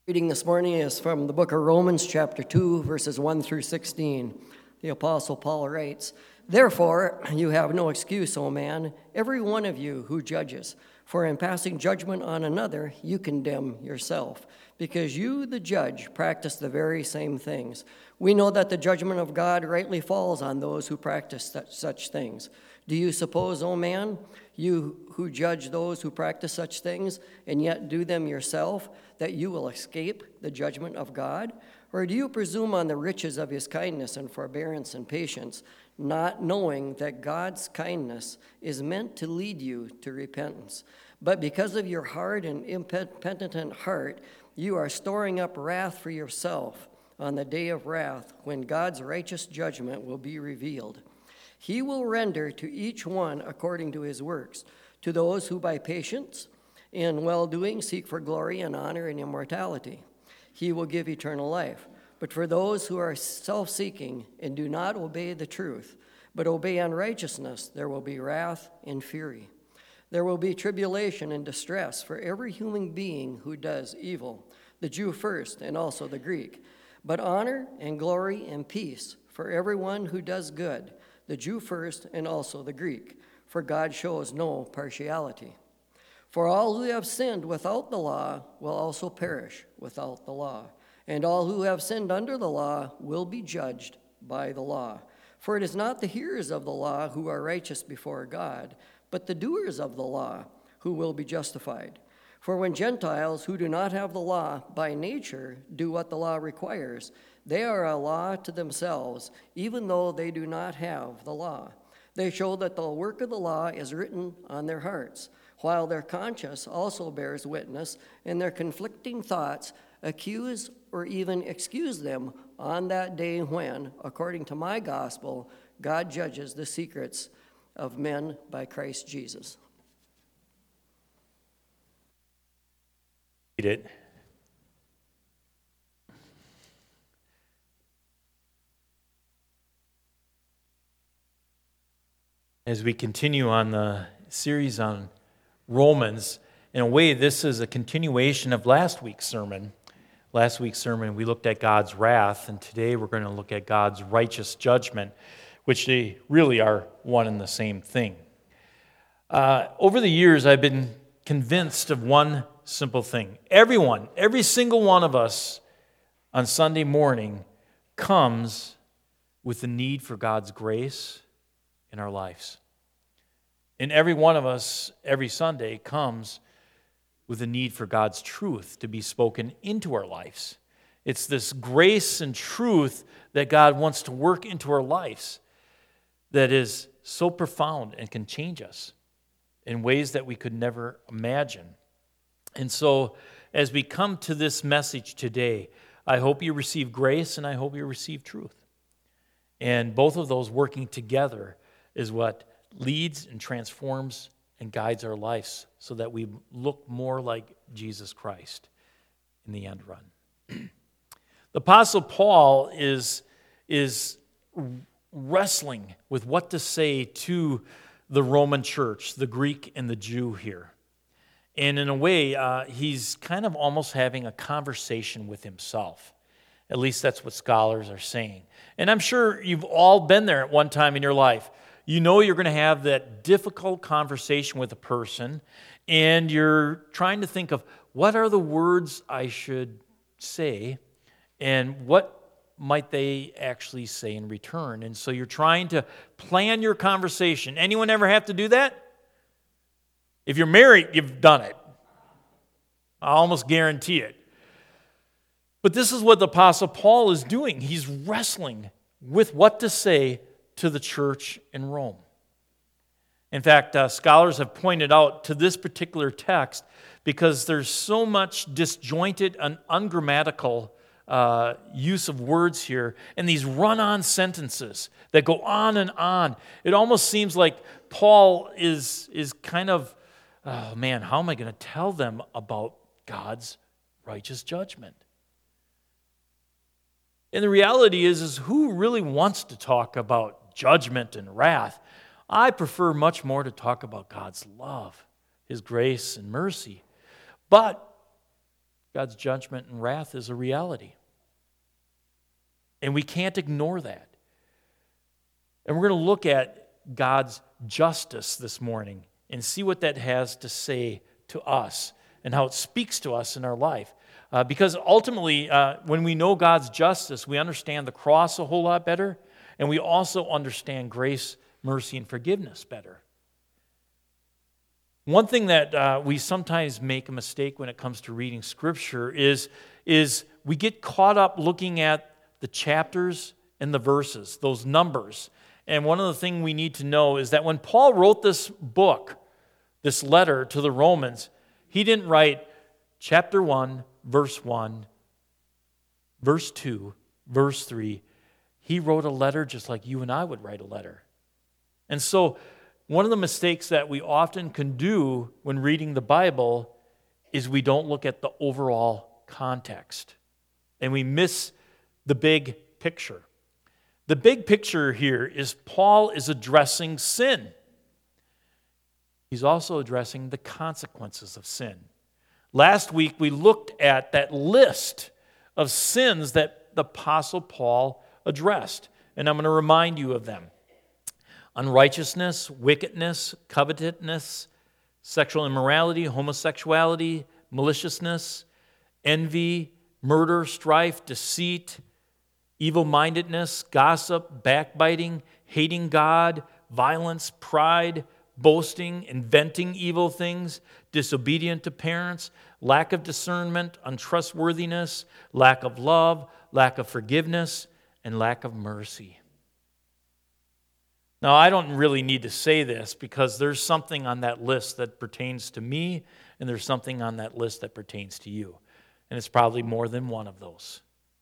Reading this morning is from the book of Romans, chapter 2, verses 1 through 16. The Apostle Paul writes, "Therefore you have no excuse, O man, every one of you who judges. For in passing judgment on another, you condemn yourself, because you, the judge, practice the very same things. We know that the judgment of God rightly falls on those who practice such things. Do you suppose, O man, you who judge those who practice such things, and yet do them yourself, that you will escape the judgment of God? Or do you presume on the riches of his kindness and forbearance and patience, not knowing that God's kindness is meant to lead you to repentance? But because of your hard and impenitent heart, you are storing up wrath for yourself on the day of wrath, when God's righteous judgment will be revealed. He will render to each one according to his works, to those who by patience in well-doing seek for glory and honor and immortality. He will give eternal life. But for those who are self-seeking and do not obey the truth, but obey unrighteousness, there will be wrath and fury. There will be tribulation and distress for every human being who does evil, the Jew first and also the Greek, but honor and glory and peace for everyone who does good, the Jew first and also the Greek, for God shows no partiality. For all who have sinned without the law will also perish without the law, and all who have sinned under the law will be judged by the law. For it is not the hearers of the law who are righteous before God, but the doers of the law who will be justified. For when Gentiles who do not have the law by nature do what the law requires, they are a law to themselves, even though they do not have the law. They show that the work of the law is written on their hearts, while their conscience also bears witness, and their conflicting thoughts accuse or even excuse them on that day when, according to my gospel, God judges the secrets of men by Christ Jesus." Read it. As we continue on the series on Romans, in a way, this is a continuation of last week's sermon. Last week's sermon, we looked at God's wrath, and today we're going to look at God's righteous judgment, which they really are one and the same thing. Over the years, I've been convinced of one simple thing. Everyone, every single one of us on Sunday morning comes with the need for God's grace in our lives. And every one of us, every Sunday, comes with a need for God's truth to be spoken into our lives. It's this grace and truth that God wants to work into our lives that is so profound and can change us in ways that we could never imagine. And so, as we come to this message today, I hope you receive grace and I hope you receive truth. And both of those working together is what leads and transforms and guides our lives so that we look more like Jesus Christ in the end run. The Apostle Paul is wrestling with what to say to the Roman church, the Greek and the Jew here. And in a way, he's kind of almost having a conversation with himself. At least that's what scholars are saying. And I'm sure you've all been there at one time in your life. You know you're going to have that difficult conversation with a person, and you're trying to think of what are the words I should say, and what might they actually say in return. And so you're trying to plan your conversation. Anyone ever have to do that? If you're married, you've done it. I almost guarantee it. But this is what the Apostle Paul is doing. He's wrestling with what to say to the church in Rome. In fact, scholars have pointed out to this particular text because there's so much disjointed and ungrammatical use of words here and these run-on sentences that go on and on. It almost seems like Paul is kind of, oh man, how am I going to tell them about God's righteous judgment? And the reality is who really wants to talk about judgment and wrath? I prefer much more to talk about God's love, His grace and mercy. But God's judgment and wrath is a reality. And we can't ignore that. And we're going to look at God's justice this morning and see what that has to say to us and how it speaks to us in our life. Because ultimately, when we know God's justice, we understand the cross a whole lot better, and we also understand grace, mercy, and forgiveness better. One thing that we sometimes make a mistake when it comes to reading Scripture is we get caught up looking at the chapters and the verses, those numbers. And one of the things we need to know is that when Paul wrote this book, this letter to the Romans, he didn't write chapter 1, verse 1, verse 2, verse 3. He wrote a letter just like you and I would write a letter. And so one of the mistakes that we often can do when reading the Bible is we don't look at the overall context. And we miss the big picture. The big picture here is Paul is addressing sin. He's also addressing the consequences of sin. Last week we looked at that list of sins that the Apostle Paul addressed. And I'm going to remind you of them. Unrighteousness, wickedness, covetousness, sexual immorality, homosexuality, maliciousness, envy, murder, strife, deceit, evil-mindedness, gossip, backbiting, hating God, violence, pride, boasting, inventing evil things, disobedient to parents, lack of discernment, untrustworthiness, lack of love, lack of forgiveness, and lack of mercy. Now, I don't really need to say this because there's something on that list that pertains to me, and there's something on that list that pertains to you. And it's probably more than one of those.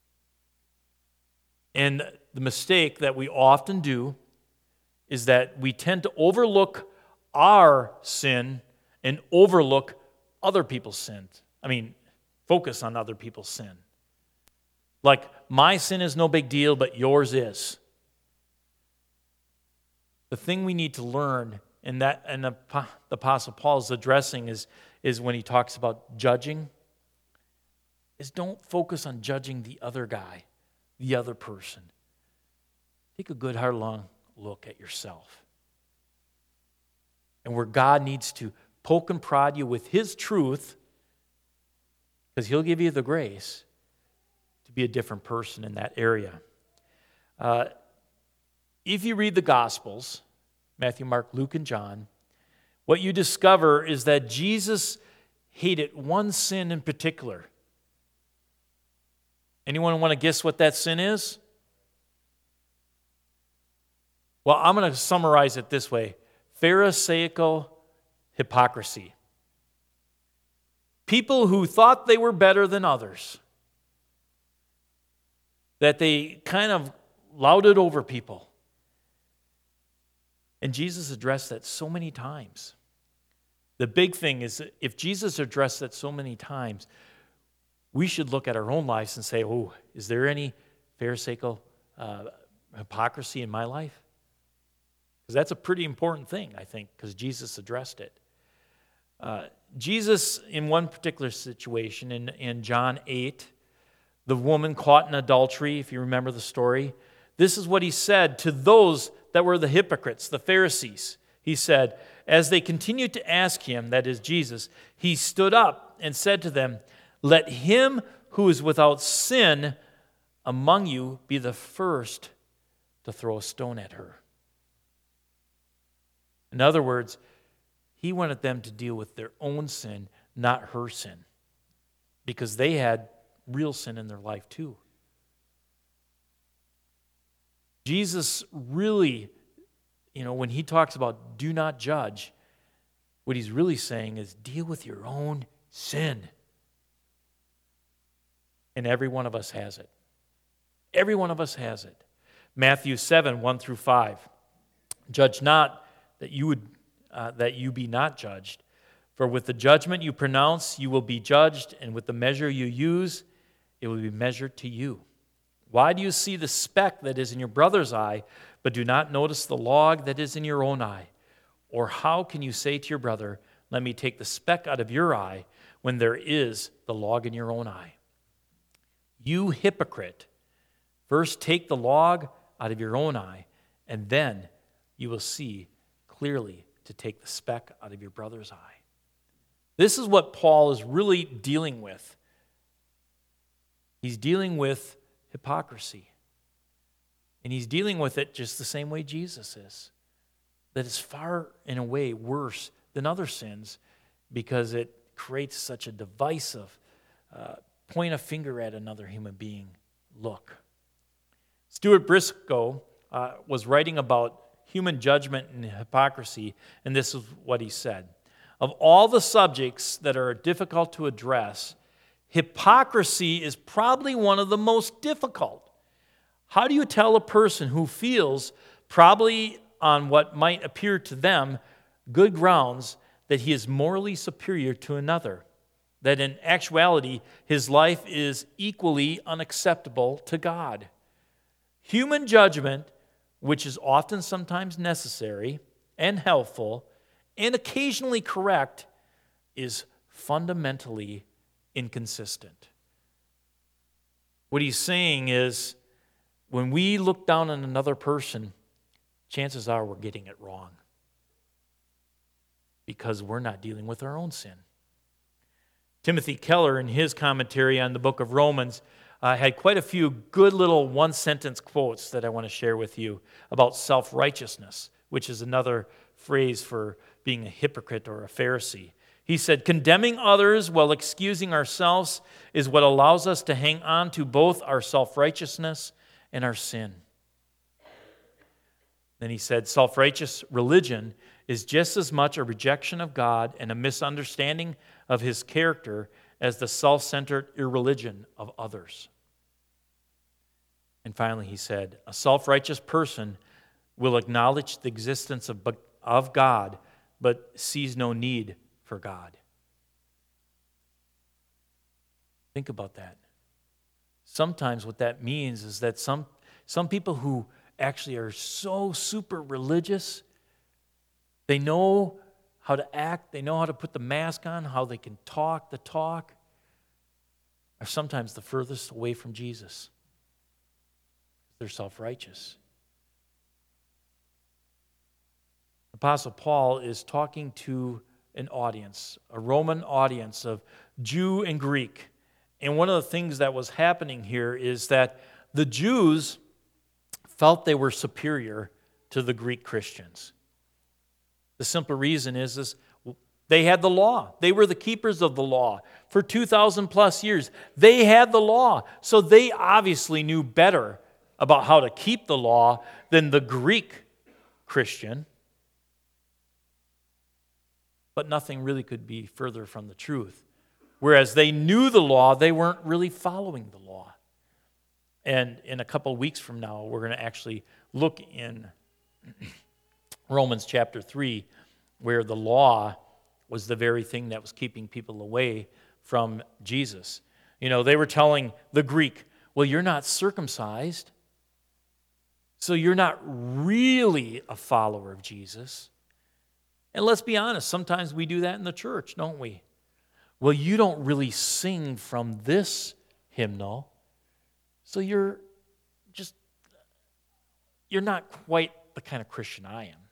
And the mistake that we often do is that we tend to overlook our sin and overlook other people's sins. Focus on other people's sin. Like, my sin is no big deal, but yours is. The thing we need to learn, and the Apostle Paul is addressing is when he talks about judging, is don't focus on judging the other guy, the other person. Take a good, hard, long look at yourself. And where God needs to poke and prod you with His truth, because He'll give you the grace to be a different person in that area. If you read the Gospels, Matthew, Mark, Luke, and John, what you discover is that Jesus hated one sin in particular. Anyone want to guess what that sin is? Well, I'm going to summarize it this way. Pharisaical hypocrisy. People who thought they were better than others. That they kind of lauded over people. And Jesus addressed that so many times. The big thing is, if Jesus addressed that so many times, we should look at our own lives and say, oh, is there any Pharisaical hypocrisy in my life? Because that's a pretty important thing, I think, because Jesus addressed it. Jesus, in one particular situation, in John 8, the woman caught in adultery, if you remember the story, this is what he said to those that were the hypocrites, the Pharisees. He said, as they continued to ask him, that is Jesus, he stood up and said to them, let him who is without sin among you be the first to throw a stone at her. In other words, he wanted them to deal with their own sin, not her sin, because they had real sin in their life too. Jesus really, when he talks about do not judge, what he's really saying is deal with your own sin. And every one of us has it. Every one of us has it. Matthew 7, 1 through 5. Judge not that you be not judged. For with the judgment you pronounce, you will be judged, and with the measure you use, it will be measured to you. Why do you see the speck that is in your brother's eye, but do not notice the log that is in your own eye? Or how can you say to your brother, let me take the speck out of your eye, when there is the log in your own eye. You hypocrite, first take the log out of your own eye, and then you will see clearly to take the speck out of your brother's eye. This is what Paul is really dealing with. He's dealing with hypocrisy. And he's dealing with it just the same way Jesus is. That is far, in a way, worse than other sins because it creates such a divisive, point a finger at another human being look. Stuart Briscoe was writing about human judgment and hypocrisy, and this is what he said. Of all the subjects that are difficult to address, hypocrisy is probably one of the most difficult. How do you tell a person who feels, probably on what might appear to them, good grounds, that he is morally superior to another? That in actuality, his life is equally unacceptable to God. Human judgment, which is often sometimes necessary and helpful and occasionally correct, is fundamentally inconsistent. What he's saying is, when we look down on another person, chances are we're getting it wrong because we're not dealing with our own sin. Timothy Keller, in his commentary on the book of Romans, had quite a few good little one-sentence quotes that I want to share with you about self-righteousness, which is another phrase for being a hypocrite or a Pharisee. He said, condemning others while excusing ourselves is what allows us to hang on to both our self-righteousness and our sin. Then he said, self-righteous religion is just as much a rejection of God and a misunderstanding of His character as the self-centered irreligion of others. And finally he said, a self-righteous person will acknowledge the existence of God, but sees no need for God. Think about that. Sometimes what that means is that some people who actually are so super religious, they know how to act, they know how to put the mask on, how they can talk the talk, are sometimes the furthest away from Jesus. They're self-righteous. Apostle Paul is talking to an audience, a Roman audience of Jew and Greek. And one of the things that was happening here is that the Jews felt they were superior to the Greek Christians. The simple reason is they had the law. They were the keepers of the law for 2,000 plus years. They had the law, so they obviously knew better about how to keep the law than the Greek Christian. But nothing really could be further from the truth. Whereas they knew the law, they weren't really following the law. And in a couple weeks from now, we're going to actually look in Romans chapter 3, where the law was the very thing that was keeping people away from Jesus. You know, they were telling the Greek, well, you're not circumcised, so you're not really a follower of Jesus. And let's be honest, sometimes we do that in the church, don't we? Well, you don't really sing from this hymnal, so you're not quite the kind of Christian I am.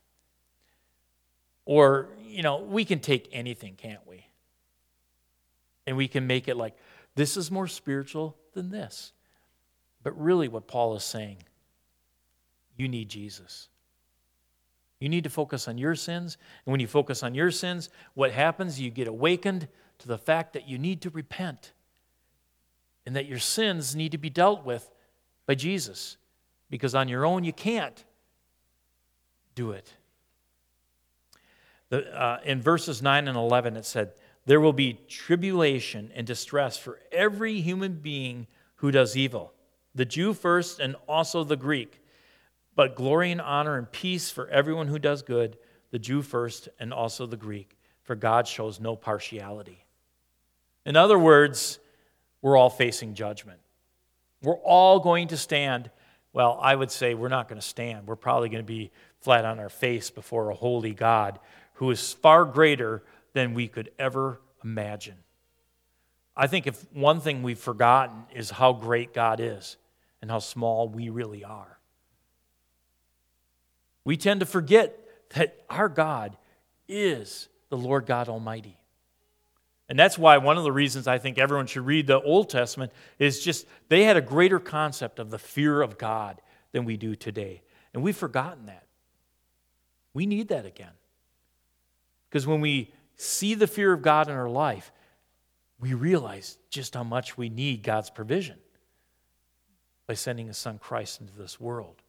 Or, you know, we can take anything, can't we? And we can make it like, this is more spiritual than this. But really what Paul is saying, you need Jesus. You need to focus on your sins. And when you focus on your sins, what happens? You get awakened to the fact that you need to repent. And that your sins need to be dealt with by Jesus. Because on your own, you can't do it. In verses 9 and 11, it said, there will be tribulation and distress for every human being who does evil, the Jew first and also the Greek. But glory and honor and peace for everyone who does good, the Jew first and also the Greek, for God shows no partiality. In other words, we're all facing judgment. We're all going to stand. Well, I would say we're not going to stand. We're probably going to be flat on our face before a holy God who is far greater than we could ever imagine. I think if one thing we've forgotten is how great God is and how small we really are. We tend to forget that our God is the Lord God Almighty. And that's why one of the reasons I think everyone should read the Old Testament is just they had a greater concept of the fear of God than we do today. And we've forgotten that. We need that again. Because when we see the fear of God in our life, we realize just how much we need God's provision by sending His Son Christ into this world.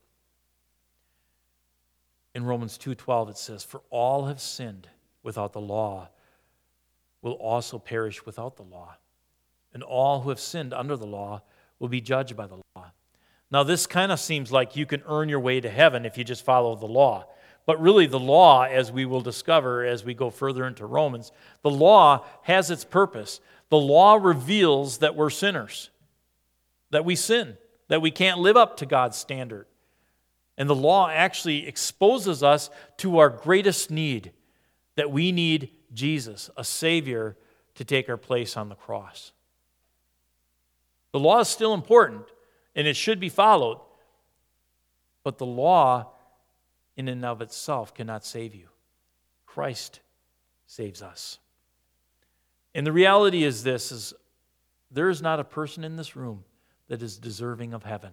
In Romans 2:12 it says, "For all have sinned without the law will also perish without the law. And all who have sinned under the law will be judged by the law." Now this kind of seems like you can earn your way to heaven if you just follow the law. But really the law, as we will discover as we go further into Romans, the law has its purpose. The law reveals that we're sinners, that we sin, that we can't live up to God's standard. And the law actually exposes us to our greatest need, that we need Jesus, a Savior, to take our place on the cross. The law is still important, and it should be followed, but the law in and of itself cannot save you. Christ saves us. And the reality is this, is there is not a person in this room that is deserving of heaven.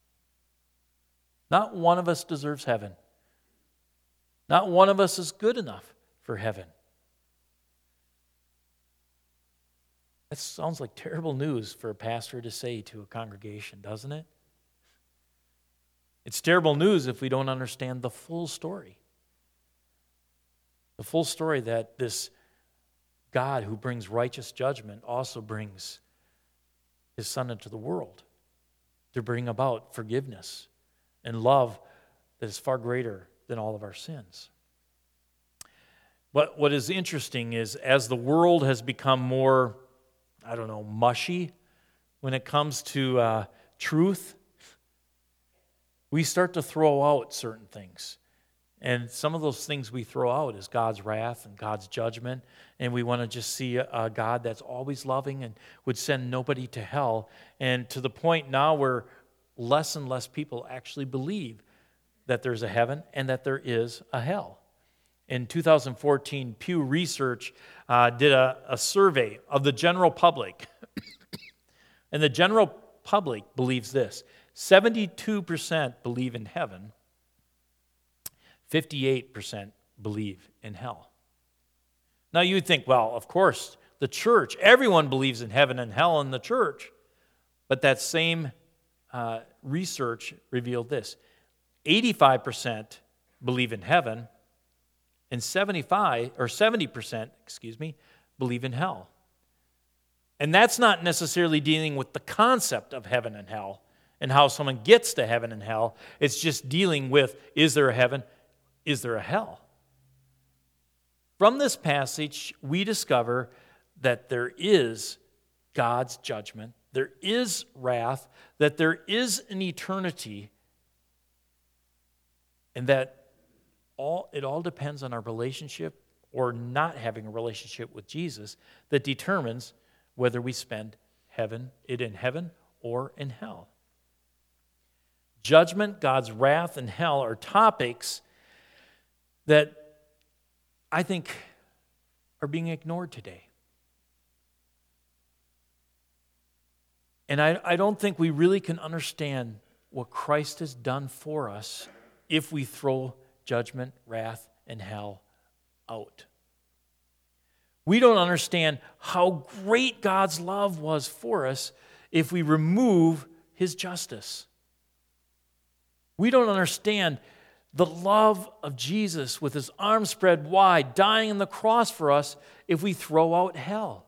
Not one of us deserves heaven. Not one of us is good enough for heaven. That sounds like terrible news for a pastor to say to a congregation, doesn't it? It's terrible news if we don't understand the full story. The full story that this God who brings righteous judgment also brings His Son into the world to bring about forgiveness and love that is far greater than all of our sins. But what is interesting is as the world has become more, mushy when it comes to truth, we start to throw out certain things. And some of those things we throw out is God's wrath and God's judgment. And we want to just see a God that's always loving and would send nobody to hell. And to the point now where less and less people actually believe that there's a heaven and that there is a hell. In 2014, Pew Research did a survey of the general public. And the general public believes this: 72% believe in heaven, 58% believe in hell. Now you'd think, well, of course, the church, everyone believes in heaven and hell in the church. But that same research revealed this: 85% believe in heaven, and 70% believe in hell. And that's not necessarily dealing with the concept of heaven and hell and how someone gets to heaven and hell. It's just dealing with, is there a heaven? Is there a hell? From this passage, we discover that there is God's judgment, there is wrath, that there is an eternity, and that it all depends on our relationship or not having a relationship with Jesus that determines whether we spend it in heaven or in hell. Judgment, God's wrath, and hell are topics that I think are being ignored today. And I don't think we really can understand what Christ has done for us if we throw judgment, wrath, and hell out. We don't understand how great God's love was for us if we remove His justice. We don't understand the love of Jesus with His arms spread wide, dying on the cross for us if we throw out hell.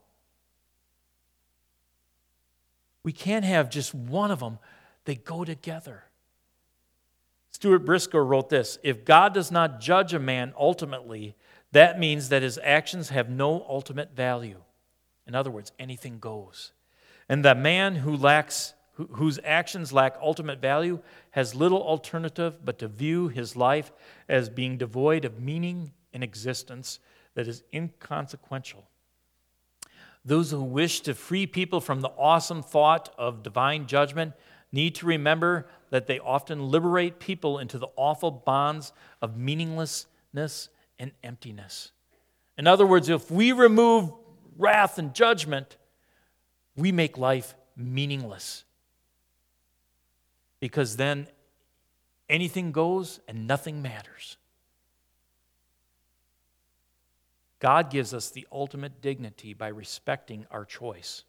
We can't have just one of them. They go together. Stuart Briscoe wrote this: if God does not judge a man ultimately, that means that his actions have no ultimate value. In other words, anything goes. And the man whose actions lack ultimate value has little alternative but to view his life as being devoid of meaning and existence that is inconsequential. Those who wish to free people from the awesome thought of divine judgment need to remember that they often liberate people into the awful bonds of meaninglessness and emptiness. In other words, if we remove wrath and judgment, we make life meaningless. Because then anything goes and nothing matters. God gives us the ultimate dignity by respecting our choice,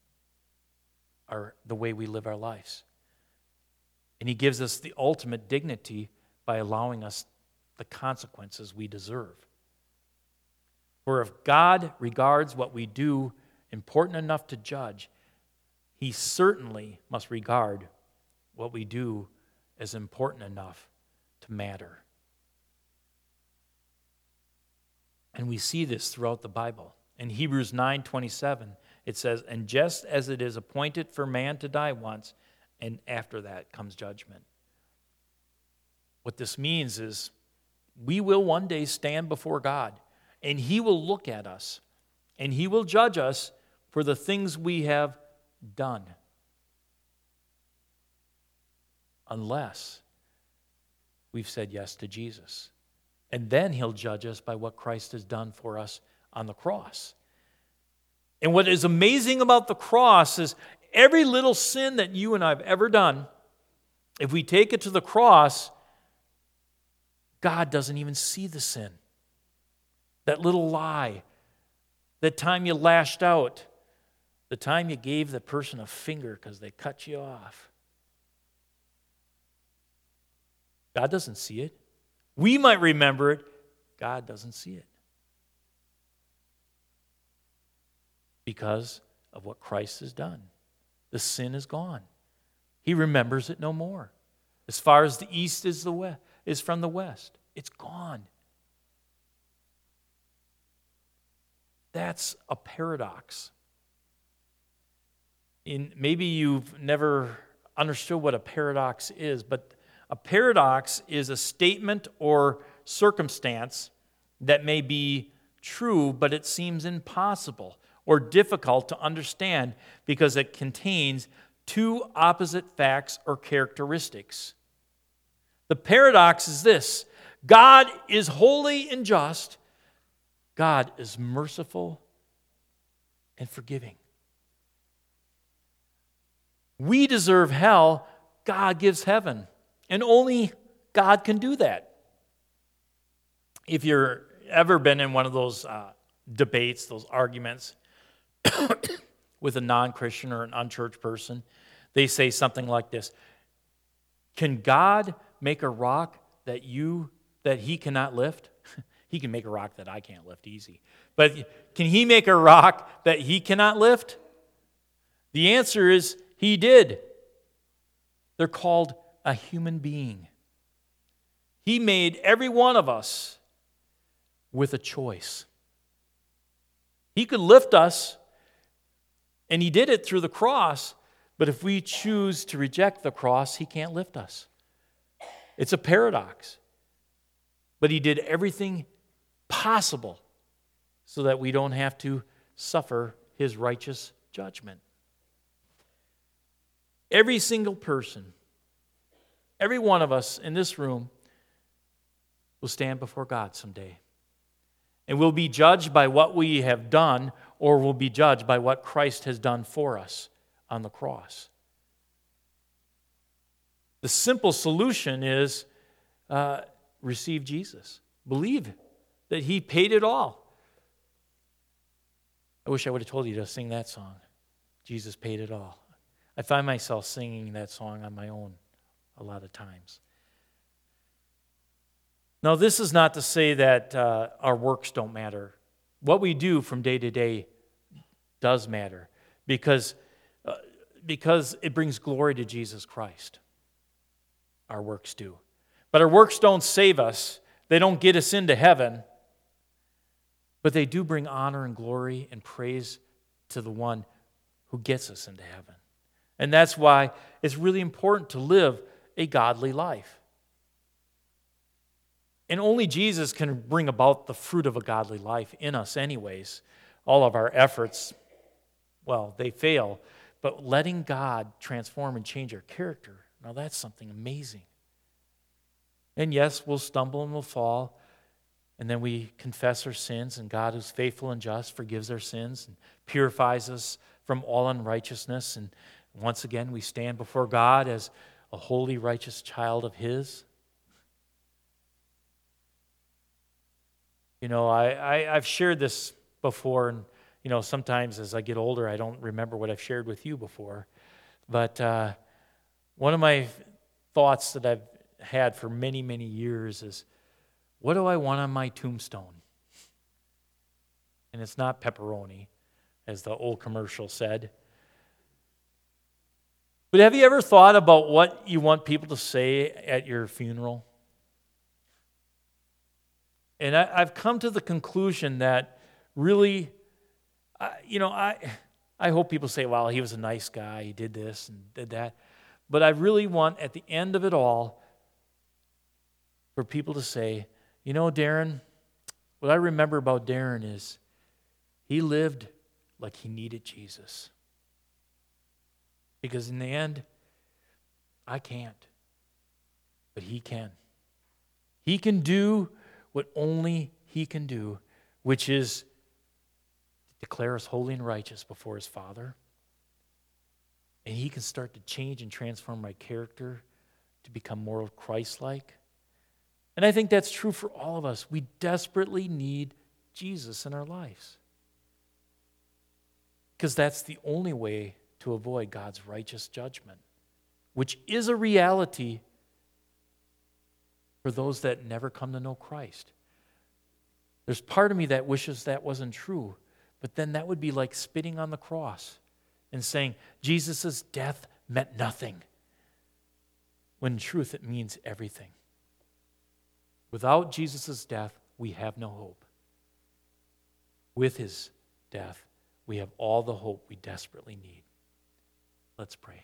the way we live our lives. And He gives us the ultimate dignity by allowing us the consequences we deserve. For if God regards what we do important enough to judge, He certainly must regard what we do as important enough to matter. And we see this throughout the Bible. In Hebrews 9:27, it says, "And just as it is appointed for man to die once, and after that comes judgment." What this means is we will one day stand before God, and He will look at us, and He will judge us for the things we have done. Unless we've said yes to Jesus. And then He'll judge us by what Christ has done for us on the cross. And what is amazing about the cross is every little sin that you and I have ever done, if we take it to the cross, God doesn't even see the sin. That little lie, that time you lashed out, the time you gave the person a finger because they cut you off. God doesn't see it. We might remember it. God doesn't see it. Because of what Christ has done. The sin is gone. He remembers it no more. As far as the east is from the west, it's gone. That's a paradox. Maybe you've never understood what a paradox is, but a paradox is a statement or circumstance that may be true, but it seems impossible or difficult to understand because it contains two opposite facts or characteristics. The paradox is this: God is holy and just. God is merciful and forgiving. We deserve hell. God gives heaven. And only God can do that. If you've ever been in one of those debates, those arguments with a non-Christian or an unchurched person, they say something like this: can God make a rock that He cannot lift? He can make a rock that I can't lift easy. But can He make a rock that He cannot lift? The answer is He did. They're called a human being. He made every one of us with a choice. He could lift us, and He did it through the cross, but if we choose to reject the cross, He can't lift us. It's a paradox. But He did everything possible so that we don't have to suffer His righteous judgment. Every single person, every one of us in this room will stand before God someday. And we'll be judged by what we have done, or we'll be judged by what Christ has done for us on the cross. The simple solution is receive Jesus. Believe that He paid it all. I wish I would have told you to sing that song. Jesus paid it all. I find myself singing that song on my own a lot of times. Now, this is not to say that our works don't matter. What we do from day to day does matter because it brings glory to Jesus Christ. Our works do. But our works don't save us. They don't get us into heaven. But they do bring honor and glory and praise to the one who gets us into heaven. And that's why it's really important to live a godly life. And only Jesus can bring about the fruit of a godly life in us anyways. All of our efforts well, they fail. But letting God transform and change our character, now that's something amazing. And yes, we'll stumble and we'll fall, and then we confess our sins, and God, who's faithful and just, forgives our sins and purifies us from all unrighteousness. And once again, we stand before God as a holy, righteous child of His. You know, I've shared this before, and sometimes as I get older, I don't remember what I've shared with you before. But one of my thoughts that I've had for many, many years is, what do I want on my tombstone? And it's not pepperoni, as the old commercial said. But have you ever thought about what you want people to say at your funeral? And I've come to the conclusion that really, I hope people say, well, he was a nice guy, he did this and did that. But I really want, at the end of it all, for people to say, Darren, what I remember about Darren is he lived like he needed Jesus. Because in the end, I can't, but he can. He can do what only he can do, which is declare us holy and righteous before his Father. And he can start to change and transform my character to become more Christ-like. And I think that's true for all of us. We desperately need Jesus in our lives. Because that's the only way to avoid God's righteous judgment, which is a reality for those that never come to know Christ. There's part of me that wishes that wasn't true, but then that would be like spitting on the cross and saying Jesus' death meant nothing, when in truth it means everything. Without Jesus' death, we have no hope. With his death, we have all the hope we desperately need. Let's pray.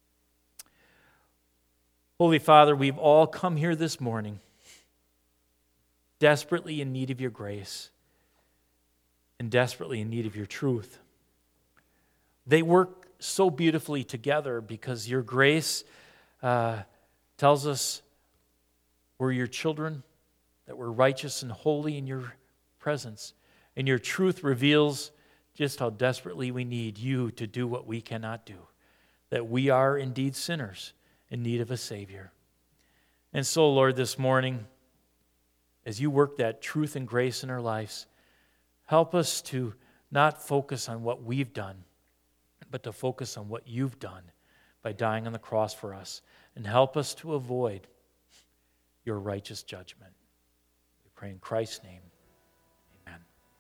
Holy Father, we've all come here this morning desperately in need of your grace and desperately in need of your truth. They work so beautifully together because your grace tells us we're your children, that we're righteous and holy in your presence. And your truth reveals just how desperately we need you to do what we cannot do, that we are indeed sinners in need of a Savior. And so, Lord, this morning, as you work that truth and grace in our lives, help us to not focus on what we've done, but to focus on what you've done by dying on the cross for us, and help us to avoid your righteous judgment. We pray in Christ's name.